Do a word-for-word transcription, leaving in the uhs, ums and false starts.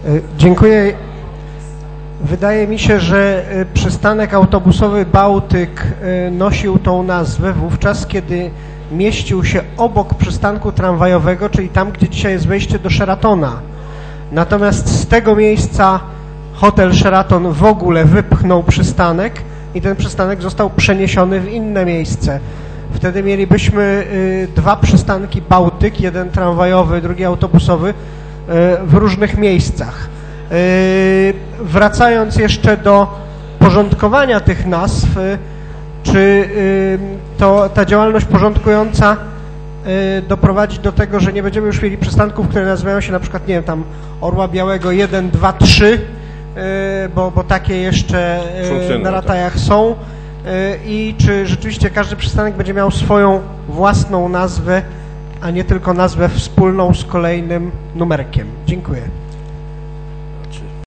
Dziękuję. Wydaje mi się, że przystanek autobusowy Bałtyk nosił tą nazwę wówczas, kiedy mieścił się obok przystanku tramwajowego, czyli tam, gdzie dzisiaj jest wejście do Sheratona. Natomiast z tego miejsca hotel Sheraton w ogóle wypchnął przystanek i ten przystanek został przeniesiony w inne miejsce. Wtedy mielibyśmy dwa przystanki Bałtyk, jeden tramwajowy, drugi autobusowy, w różnych miejscach. Wracając jeszcze do porządkowania tych nazw, czy to ta działalność porządkująca doprowadzi do tego, że nie będziemy już mieli przystanków, które nazywają się na przykład, nie wiem, tam Orła Białego jeden, dwa, trzy, bo, bo takie jeszcze na Ratajach są, i czy rzeczywiście każdy przystanek będzie miał swoją własną nazwę, a nie tylko nazwę wspólną z kolejnym numerkiem. Dziękuję.